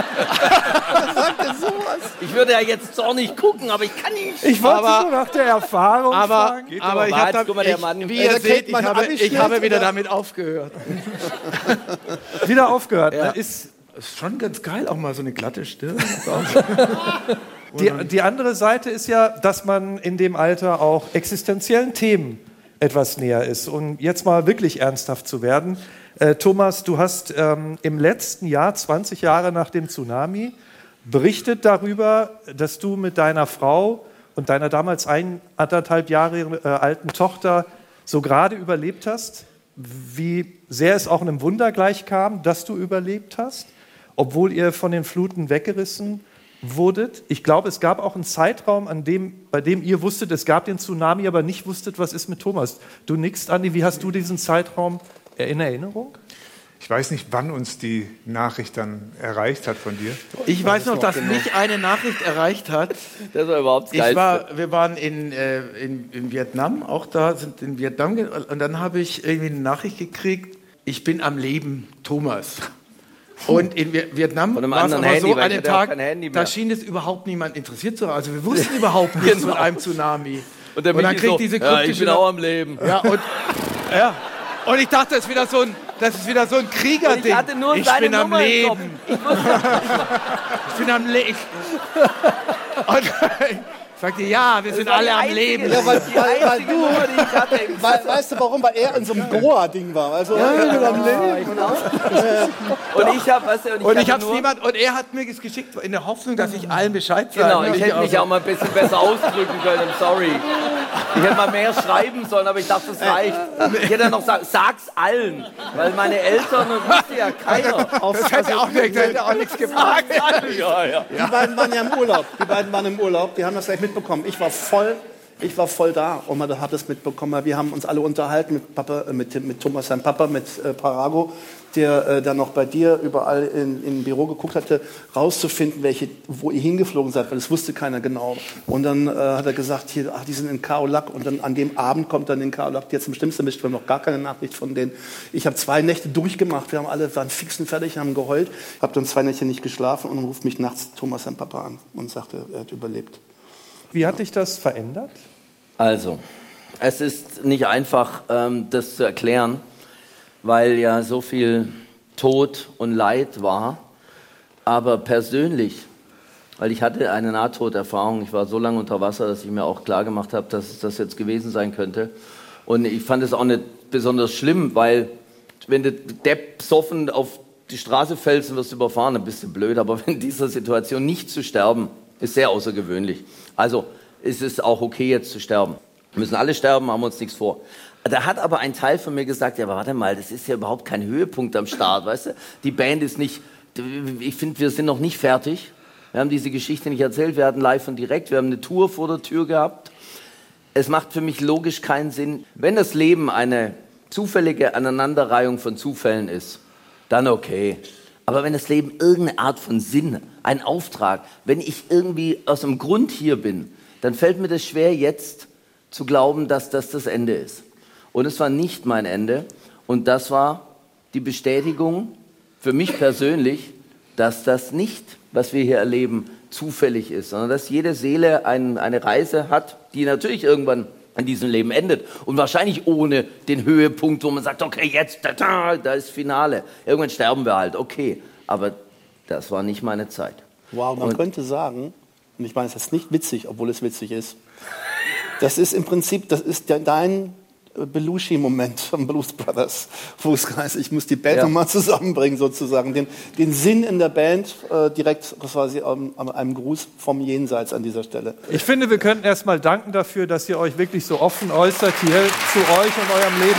Ich würde ja jetzt zornig gucken, aber ich kann nicht. Ich wollte Aber- so nach der Erfahrung Aber, fragen. aber ich Warte, habe da, guck mal, der ich, Mann- wie Ja, ihr da seht, kriegt ich man habe, Abschnitt, ich habe wieder oder? damit aufgehört. Wieder aufgehört. Ja. Ne? Ist Ist schon ganz geil, auch mal so eine glatte Stirn. Die, die andere Seite ist ja, dass man in dem Alter auch existenziellen Themen etwas näher ist. Und jetzt mal wirklich ernsthaft zu werden. Äh, Thomas, du hast ähm, im letzten Jahr, zwanzig Jahre nach dem Tsunami, berichtet darüber, dass du mit deiner Frau und deiner damals ein, anderthalb Jahre äh, alten Tochter so gerade überlebt hast. Wie sehr es auch einem Wunder gleich kam, dass du überlebt hast, obwohl ihr von den Fluten weggerissen wurdet. Ich glaube, es gab auch einen Zeitraum, an dem, bei dem ihr wusstet, es gab den Tsunami, aber nicht wusstet, was ist mit Thomas. Du nickst, Andi, wie hast du diesen Zeitraum in Erinnerung? Ich weiß nicht, wann uns die Nachricht dann erreicht hat von dir. Ich weiß noch, dass mich eine Nachricht erreicht hat. Das war überhaupt geil. Ich war, wir waren in, äh, in, in Vietnam, auch da, sind in Vietnam, und dann habe ich irgendwie eine Nachricht gekriegt, ich bin am Leben, Thomas. Und in Vietnam war es aber Handy, so, an dem Tag, da schien es überhaupt niemand interessiert zu haben. Also wir wussten überhaupt nichts genau. von einem Tsunami. Und, der und dann kriegt so, diese ja, ich bin auch am Leben. Ja, und, ja. und ich dachte, das ist wieder so ein, das ist wieder so ein Kriegerding. Ich hatte nur ich seine bin am Nummer im Kopf. Leben. Ich, wusste, Ich bin am Leben. Und ich sagte, ja, wir sind alle am Leben. Ja, weil, die weil, weil einzige du, Nummer, die ich hatte. im weil, weißt du warum? Weil er in so einem Goa-Ding war. Also, ja, ich bin am Leben. Genau. Und ich habe, weißt du, und ich Und ich hatte hab's nur, niemand, und er hat mir das geschickt in der Hoffnung, dass ich allen Bescheid sage. Genau, ich Ich hätte auch mich so. auch mal ein bisschen besser ausdrücken können, sorry. Ich hätte mal mehr schreiben sollen, aber ich dachte, das reicht. Ich hätte dann noch sagen, sag's allen, weil meine Eltern und wusste ja keiner. Das hätte auch, nicht, das hätte auch nichts gefragt. Ja, ja. Die beiden waren ja im Urlaub. Die beiden waren im Urlaub. Die haben das gleich mitbekommen. Ich war voll, ich war voll da und man hat das mitbekommen. Wir haben uns alle unterhalten mit, Papa, mit, mit Thomas, seinem Papa, mit äh, Parago, der äh, dann noch bei dir überall in, in Büro geguckt hatte, rauszufinden, welche, wo ihr hingeflogen seid, weil das wusste keiner genau. Und dann äh, hat er gesagt, hier, ach, die sind in Khao-Lak. Und dann an dem Abend kommt dann in Khao-Lak jetzt im schlimmsten Mist, wir haben noch gar keine Nachricht von denen. Ich habe zwei Nächte durchgemacht, wir haben alle, waren fix und fertig, haben geheult. Habe dann zwei Nächte nicht geschlafen und dann ruft mich nachts Thomas, sein Papa, an und sagte, er hat überlebt. Wie hat dich das verändert? Also, es ist nicht einfach, ähm, das zu erklären, weil ja so viel Tod und Leid war. Aber persönlich, weil ich hatte eine Nahtoderfahrung, ich war so lange unter Wasser, dass ich mir auch klar gemacht habe, dass es das jetzt gewesen sein könnte. Und ich fand es auch nicht besonders schlimm, weil wenn du Depp besoffen auf die Straße fällst und wirst überfahren, dann bist du blöd. Aber in dieser Situation nicht zu sterben, ist sehr außergewöhnlich. Also ist es auch okay, jetzt zu sterben. Wir müssen alle sterben, machen wir uns nichts vor. Da hat aber ein Teil von mir gesagt, ja, aber warte mal, das ist ja überhaupt kein Höhepunkt am Start, weißt du? Die Band ist nicht, ich finde, wir sind noch nicht fertig. Wir haben diese Geschichte nicht erzählt, wir hatten live und direkt, wir haben eine Tour vor der Tür gehabt. Es macht für mich logisch keinen Sinn, wenn das Leben eine zufällige Aneinanderreihung von Zufällen ist, dann okay. Aber wenn das Leben irgendeine Art von Sinn, ein Auftrag, wenn ich irgendwie aus einem Grund hier bin, dann fällt mir das schwer, jetzt zu glauben, dass das das Ende ist. Und es war nicht mein Ende. Und das war die Bestätigung für mich persönlich, dass das nicht, was wir hier erleben, zufällig ist, sondern dass jede Seele ein, eine Reise hat, die natürlich irgendwann in diesem Leben endet. Und wahrscheinlich ohne den Höhepunkt, wo man sagt, okay, jetzt, da, da, da ist Finale. Irgendwann sterben wir halt, okay. Aber das war nicht meine Zeit. Wow, man Und könnte sagen, und ich meine, es ist nicht witzig, obwohl es witzig ist, das ist im Prinzip, das ist dein Belushi-Moment von Blues Brothers, wo es heißt, ich muss die Band Ja. nochmal zusammenbringen, sozusagen. Den, den Sinn in der Band äh, direkt quasi ähm, einem Gruß vom Jenseits an dieser Stelle. Ich finde, wir könnten erst mal danken dafür, dass ihr euch wirklich so offen äußert hier zu euch und eurem Leben.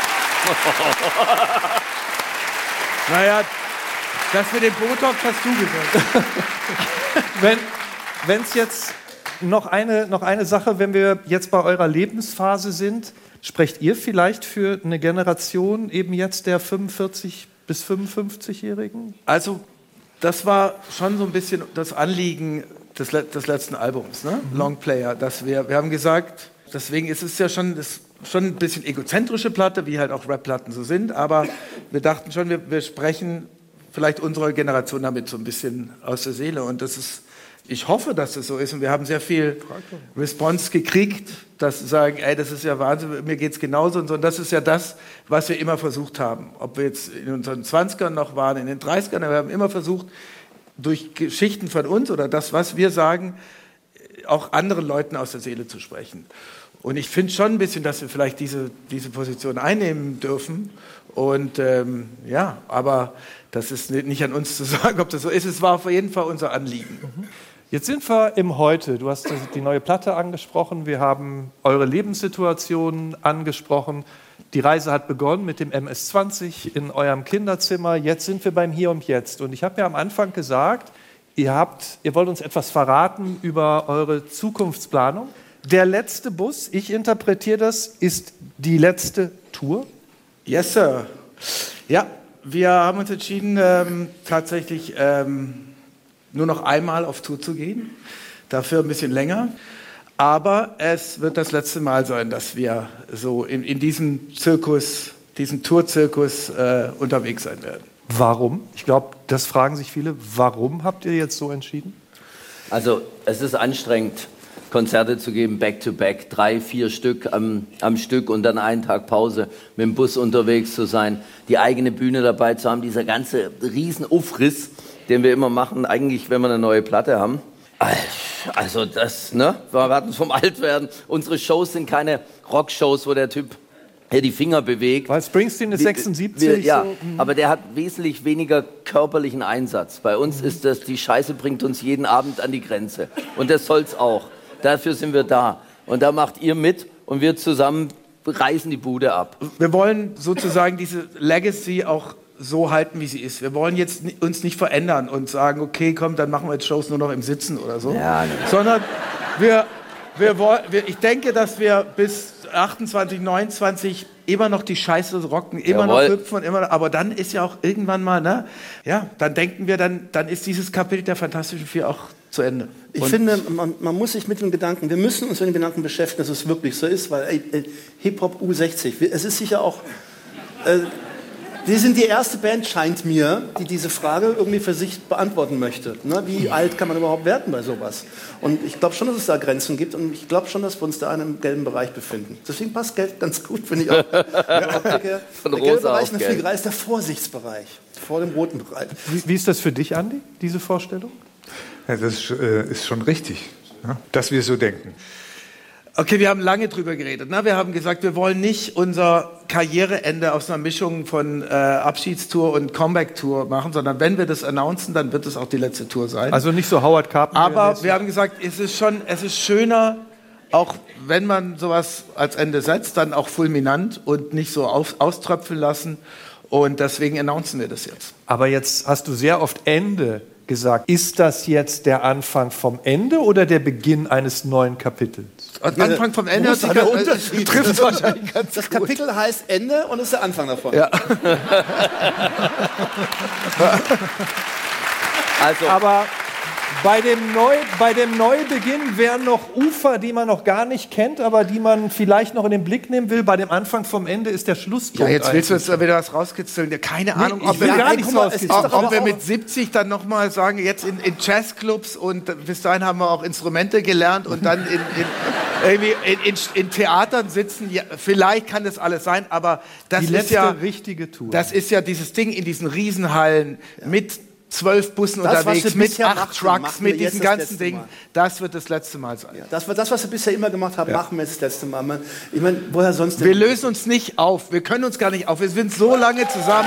Naja, das mit dem Botox hast du gesagt. Wenn wenn es jetzt noch eine, noch eine Sache, wenn wir jetzt bei eurer Lebensphase sind, sprecht ihr vielleicht für eine Generation eben jetzt der fünfundvierzig- bis fünfundfünfzig-Jährigen? Also, das war schon so ein bisschen das Anliegen des, le- des letzten Albums, ne? Mhm. Longplayer, dass wir, wir haben gesagt, deswegen ist es ja schon, das, schon ein bisschen egozentrische Platte, wie halt auch Rap-Platten so sind, aber wir dachten schon, wir, wir sprechen vielleicht unsere Generation damit so ein bisschen aus der Seele und das ist, ich hoffe, dass das so ist und wir haben sehr viel Response gekriegt, dass sie sagen, ey, das ist ja Wahnsinn, mir geht's genauso und so. Und das ist ja das, was wir immer versucht haben. Ob wir jetzt in unseren zwanzigern noch waren, in den dreißigern, wir haben immer versucht, durch Geschichten von uns oder das, was wir sagen, auch anderen Leuten aus der Seele zu sprechen. Und ich finde schon ein bisschen, dass wir vielleicht diese, diese Position einnehmen dürfen. Und ähm, ja, aber das ist nicht an uns zu sagen, ob das so ist. Es war auf jeden Fall unser Anliegen. Jetzt sind wir im Heute. Du hast die neue Platte angesprochen. Wir haben eure Lebenssituation angesprochen. Die Reise hat begonnen mit dem M S zwanzig in eurem Kinderzimmer. Jetzt sind wir beim Hier und Jetzt. Und ich habe ja am Anfang gesagt, ihr, habt, ihr wollt uns etwas verraten über eure Zukunftsplanung. Der letzte Bus, ich interpretiere das, ist die letzte Tour. Yes, Sir. Ja, wir haben uns entschieden, ähm, tatsächlich ähm, nur noch einmal auf Tour zu gehen. Dafür ein bisschen länger. Aber es wird das letzte Mal sein, dass wir so in, in diesem Zirkus, diesem Tourzirkus äh, unterwegs sein werden. Warum? Ich glaube, das fragen sich viele. Warum habt ihr jetzt so entschieden? Also es ist anstrengend, Konzerte zu geben, back-to-back, drei, vier Stück am, am Stück und dann einen Tag Pause, mit dem Bus unterwegs zu sein, die eigene Bühne dabei zu haben, dieser ganze riesen Aufriss, den wir immer machen, eigentlich, wenn wir eine neue Platte haben. Also das, ne, wir warten vom Altwerden. Unsere Shows sind keine Rockshows, wo der Typ hier die Finger bewegt. Weil Springsteen ist Wir- sechsundsiebzig. Wir, ja, so. aber der hat wesentlich weniger körperlichen Einsatz. Bei uns ist das, die Scheiße bringt uns jeden Abend an die Grenze. Und das soll's auch. Dafür sind wir da. Und da macht ihr mit und wir zusammen reißen die Bude ab. Wir wollen sozusagen diese Legacy auch so halten, wie sie ist. Wir wollen jetzt ni- uns nicht verändern und sagen, okay, komm, dann machen wir jetzt Shows nur noch im Sitzen oder so. Ja, ne. Sondern wir, wir, woll- wir, ich denke, dass wir bis achtundzwanzig, neunundzwanzig immer noch die Scheiße rocken, immer Jawohl. noch hüpfen, und immer noch, aber dann ist ja auch irgendwann mal, ne, ja, dann denken wir, dann, dann ist dieses Kapitel der Fantastischen Vier auch zu Ende. Ich Und finde, man, man muss sich mit dem Gedanken, wir müssen uns mit dem Gedanken beschäftigen, dass es wirklich so ist, weil ey, ey, Hip-Hop U sechzig, wir- es ist sicher auch, äh, wir sind die erste Band, scheint mir, die diese Frage irgendwie für sich beantworten möchte. Ne? Wie alt kann man überhaupt werden bei sowas? Und ich glaube schon, dass es da Grenzen gibt und ich glaube schon, dass wir uns da in einem gelben Bereich befinden. Deswegen passt Geld ganz gut, finde ich auch. Der, der, Von der gelbe rosa Bereich auf ist viel gelb. größer, ist der Vorsichtsbereich, vor dem roten Bereich. Wie, wie ist das für dich, Andi, diese Vorstellung? Ja, das äh, ist schon richtig, ja, dass wir so denken. Okay, wir haben lange drüber geredet. Ne? Wir haben gesagt, wir wollen nicht unser Karriereende aus einer Mischung von äh, Abschiedstour und Comeback-Tour machen, sondern wenn wir das announcen, dann wird es auch die letzte Tour sein. Also nicht so Howard Carpenter. Aber wir haben gesagt, es ist schon, es ist schöner, auch wenn man sowas als Ende setzt, dann auch fulminant und nicht so auf, auströpfeln lassen. Und deswegen announcen wir das jetzt. Aber jetzt hast du sehr oft Ende gesagt. Ist das jetzt der Anfang vom Ende oder der Beginn eines neuen Kapitels? Und Anfang vom Ende Wo ist hat da sich der ganz- Unterschied? trifft es wahrscheinlich ganz Das gut. Kapitel heißt Ende und ist der Anfang davon. Ja. Also, Aber bei dem, Neu, bei dem Neubeginn wären noch Ufer, die man noch gar nicht kennt, aber die man vielleicht noch in den Blick nehmen will. Bei dem Anfang vom Ende ist der Schlusspunkt. Ja, jetzt willst du eigentlich. jetzt wieder was rauskitzeln. Ja, keine Ahnung, ich ob will wir, gar nichts guck mal, rauskitzeln. ob, Ist doch ob wir aber mit siebzig dann nochmal sagen, jetzt in, in Jazzclubs und bis dahin haben wir auch Instrumente gelernt und dann in, in, irgendwie in, in, in Theatern sitzen. Ja, vielleicht kann das alles sein, aber das Die ist letzte ja richtige Tour. das ist ja dieses Ding in diesen Riesenhallen mit zwölf Bussen Das, was unterwegs, wir mit bisher acht machen, Trucks, machen wir mit jetzt diesem das ganzen letzte Ding, Mal. das wird das letzte Mal sein. Das, war das, was wir bisher immer gemacht haben, machen wir jetzt das letzte Mal. Man- Ich meine, woher sonst denn? Wir lösen uns nicht auf, wir können uns gar nicht auf, wir sind so lange zusammen.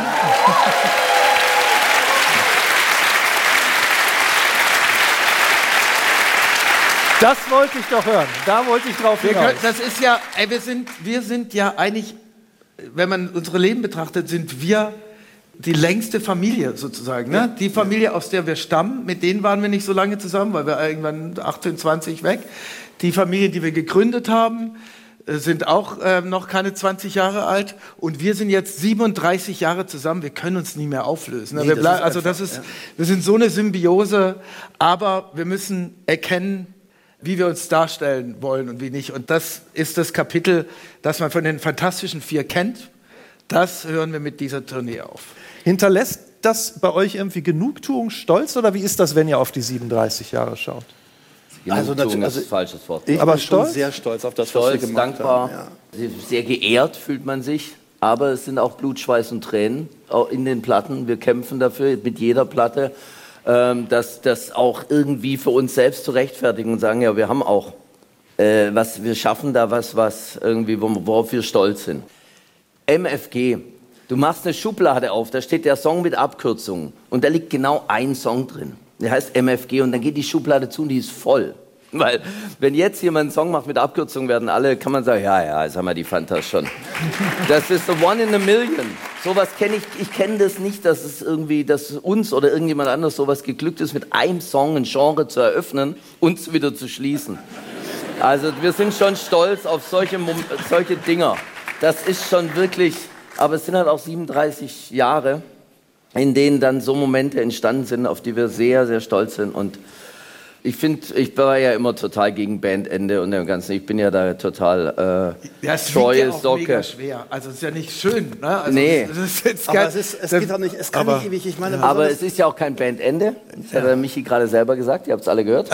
Das wollte ich doch hören. Da wollte ich drauf Wir hinaus. können, das ist ja, ey, wir sind, wir sind ja eigentlich, wenn man unsere Leben betrachtet, sind wir die längste Familie sozusagen. Ne? Die Familie, aus der wir stammen, mit denen waren wir nicht so lange zusammen, weil wir irgendwann achtzehn, zwanzig weg. Die Familie, die wir gegründet haben, äh, sind auch äh, noch keine zwanzig Jahre alt. Und wir sind jetzt siebenunddreißig Jahre zusammen. Wir können uns nie mehr auflösen. Ne? Nee, wir das blei- ist also einfach, das ist, ja. wir sind so eine Symbiose, aber wir müssen erkennen, wie wir uns darstellen wollen und wie nicht. Und das ist das Kapitel, das man von den Fantastischen Vier kennt. Das hören wir mit dieser Tournee auf. Hinterlässt das bei euch irgendwie Genugtuung, Stolz oder wie ist das, wenn ihr auf die siebenunddreißig Jahre schaut? Also Genugtuung natürlich- ist also- ein falsches Wort. Ich Aber bin schon stolz? sehr stolz auf das, was Stolz, wir gemacht dankbar, haben. sehr geehrt fühlt man sich. Aber es sind auch Blut, Schweiß und Tränen auch in den Platten. Wir kämpfen dafür mit jeder Platte, ähm, dass das auch irgendwie für uns selbst zu rechtfertigen und sagen, ja, wir haben auch äh, was, wir schaffen da was, was irgendwie, worauf wir stolz sind. M F G. Du machst eine Schublade auf, da steht der Song mit Abkürzungen und da liegt genau ein Song drin. Der heißt M F G und dann geht die Schublade zu und die ist voll. Weil, wenn jetzt jemand einen Song macht mit Abkürzungen, werden alle, kann man sagen, ja, ja, jetzt haben wir die Fantas schon. Das ist the one in a million. Sowas kenne ich, ich kenne das nicht, dass es irgendwie, dass uns oder irgendjemand anders sowas geglückt ist, mit einem Song ein Genre zu eröffnen und wieder zu schließen. Also wir sind schon stolz auf solche, Mom- solche Dinger. Das ist schon wirklich, aber es sind halt auch siebenunddreißig Jahre in denen dann so Momente entstanden sind, auf die wir sehr, sehr stolz sind. Und ich finde, ich war ja immer total gegen Bandende und dem Ganzen. Ich bin ja da total äh, ja, es treue ja auch Socke. Mega schwer. Also es ist ja nicht schön. Ne? Also nee. Das ist jetzt aber kein, es, ist, es geht auch nicht, es kann aber, nicht ewig. Ich meine, Aber es ist ja auch kein Bandende. Das hat der Michi gerade selber gesagt. Ihr habt es alle gehört.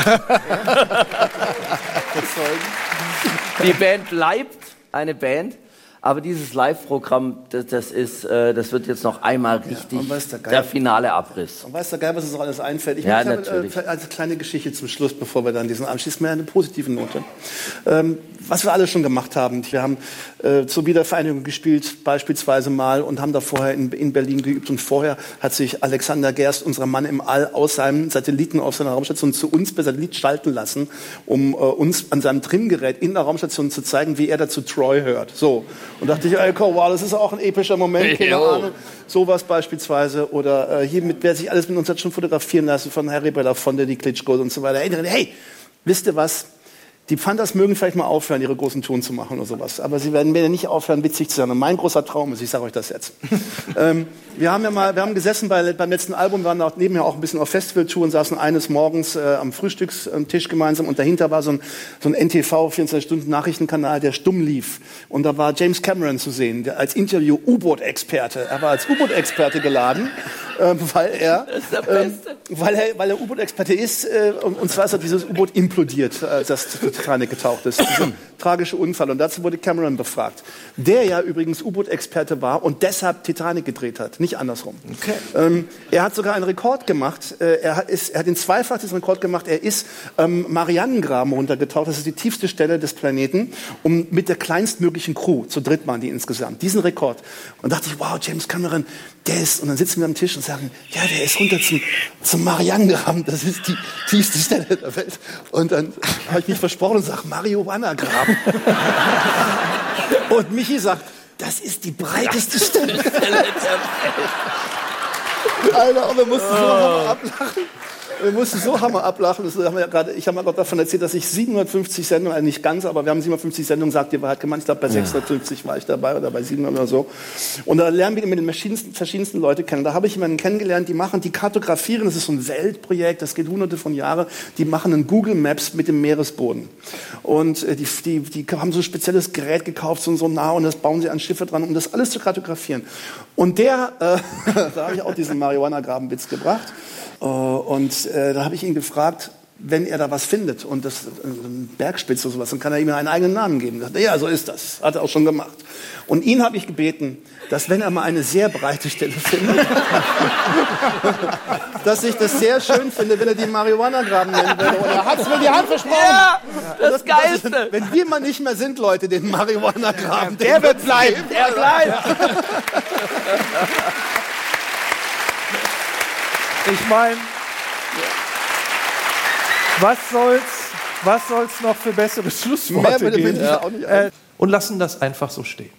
Die Band bleibt eine Band. Aber dieses Live-Programm, das, das, ist, äh, das wird jetzt noch einmal richtig ja, der, der finale Abriss. Und weißt du, geil, was uns noch alles einfällt? Ich ja, möchte natürlich. Äh, als kleine Geschichte zum Schluss, bevor wir dann diesen abschließen, mehr eine positive Note. Ähm, was wir alle schon gemacht haben. Wir haben äh, zur Wiedervereinigung gespielt, beispielsweise mal, und haben da vorher in, in Berlin geübt. Und vorher hat sich Alexander Gerst, unser Mann im All, aus seinem Satelliten auf seiner Raumstation zu uns per Satellit schalten lassen, um äh, uns an seinem Trimgerät in der Raumstation zu zeigen, wie er dazu Troy hört. So. Und dachte ich, ey, wow, das ist auch ein epischer Moment, keine Ahnung. Sowas beispielsweise. Oder äh, hier, mit, wer sich alles mit uns hat schon fotografieren lassen, von Harry Belafonte, die Klitschkos und so weiter. Hey, hey, wisst ihr was? Die Pfandas mögen vielleicht mal aufhören, ihre großen Touren zu machen oder sowas. Aber sie werden mir nicht aufhören, witzig zu sein. Und mein großer Traum ist, ich sage euch das jetzt. ähm, wir haben ja mal, wir haben gesessen bei, beim letzten Album, waren auch nebenher auch ein bisschen auf Festivaltouren, saßen eines Morgens äh, am Frühstückstisch gemeinsam und dahinter war so ein, so ein N T V, vierundzwanzig Stunden Nachrichtenkanal, der stumm lief. Und da war James Cameron zu sehen, der als Interview-U-Boot-Experte. Er war als U-Boot-Experte geladen, äh, weil er, äh, weil er, weil er U-Boot-Experte ist. Äh, und, und zwar ist er dieses U-Boot implodiert, als das Titanic getaucht ist. Dieser tragische Unfall. Und dazu wurde Cameron befragt. Der ja übrigens U-Boot-Experte war und deshalb Titanic gedreht hat. Nicht andersrum. Okay. Ähm, er hat sogar einen Rekord gemacht. Äh, er, hat, ist, er hat den zweifach diesen Rekord gemacht. Er ist ähm, Marianengraben runtergetaucht. Das ist die tiefste Stelle des Planeten. Um mit der kleinstmöglichen Crew, zu dritt waren die insgesamt, diesen Rekord. Und dachte ich, wow, James Cameron, der ist, und dann sitzen wir am Tisch und sagen, ja, der ist runter zum, zum Marianengraben. Das ist die tiefste Stelle der Welt. Und dann habe ich mich versprochen und sage, Marihuana-Graben. Und Michi sagt, das ist die breiteste Stelle. Alter, und wir mussten so hammer ablachen. Wir mussten so hammer ablachen. Das haben wir ja gerade, ich habe mal davon erzählt, dass ich siebenhundertfünfzig Sendungen, also nicht ganz, aber wir haben siebenhundertfünfzig Sendungen, sagt ihr, hat gemeint, ich glaube bei sechshundertfünfzig war ich dabei oder bei siebenhundert oder so. Und da lernen wir mit den verschiedensten, verschiedensten Leute kennen. Da habe ich jemanden kennengelernt, die machen, die kartografieren, das ist so ein Weltprojekt, das geht hunderte von Jahren, die machen einen Google Maps mit dem Meeresboden. Und die, die, die haben so ein spezielles Gerät gekauft, so, so nah, und das bauen sie an Schiffe dran, um das alles zu kartografieren. Und der, äh, da habe ich auch diesen Marihuana-Grabenwitz gebracht. Und äh, da habe ich ihn gefragt, wenn er da was findet und das äh, Bergspitze oder sowas, dann kann er ihm einen eigenen Namen geben. Dachte, ja, so ist das. Hat er auch schon gemacht. Und ihn habe ich gebeten, dass wenn er mal eine sehr breite Stelle findet, dass ich das sehr schön finde, wenn er die Marihuana-Graben nennen würde. Und er hat es mir die Hand versprochen. Ja, das, das Geilste. Das, wenn wir mal nicht mehr sind, Leute, den Marihuana-Graben, der, der wird bleiben. Der bleibt. Ich meine, was soll's, was soll's noch für bessere Schlussworte Mehr geben? ich ja. auch nicht ein. Äh, und lassen das einfach so stehen.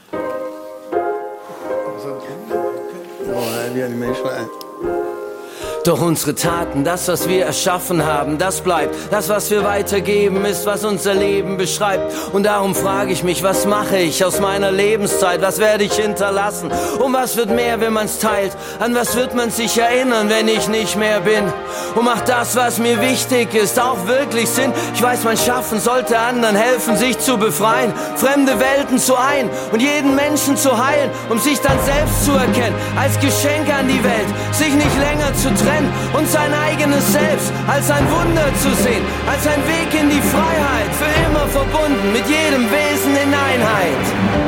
Oh, die Animation, ey. Doch unsere Taten, das, was wir erschaffen haben, das bleibt. Das, was wir weitergeben, ist, was unser Leben beschreibt. Und darum frage ich mich, was mache ich aus meiner Lebenszeit? Was werde ich hinterlassen? Und was wird mehr, wenn man's teilt? An was wird man sich erinnern, wenn ich nicht mehr bin? Und macht das, was mir wichtig ist, auch wirklich Sinn? Ich weiß, mein Schaffen sollte anderen helfen, sich zu befreien, fremde Welten zu ein und jeden Menschen zu heilen, um sich dann selbst zu erkennen, als Geschenk an die Welt, sich nicht länger zu trennen und sein eigenes Selbst als ein Wunder zu sehen, als ein Weg in die Freiheit, für immer verbunden mit jedem Wesen in Einheit.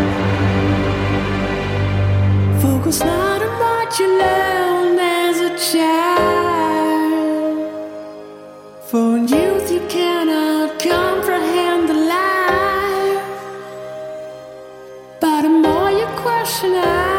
Focus not on what you learned as a child. For in youth you cannot comprehend the life. But the more you question it,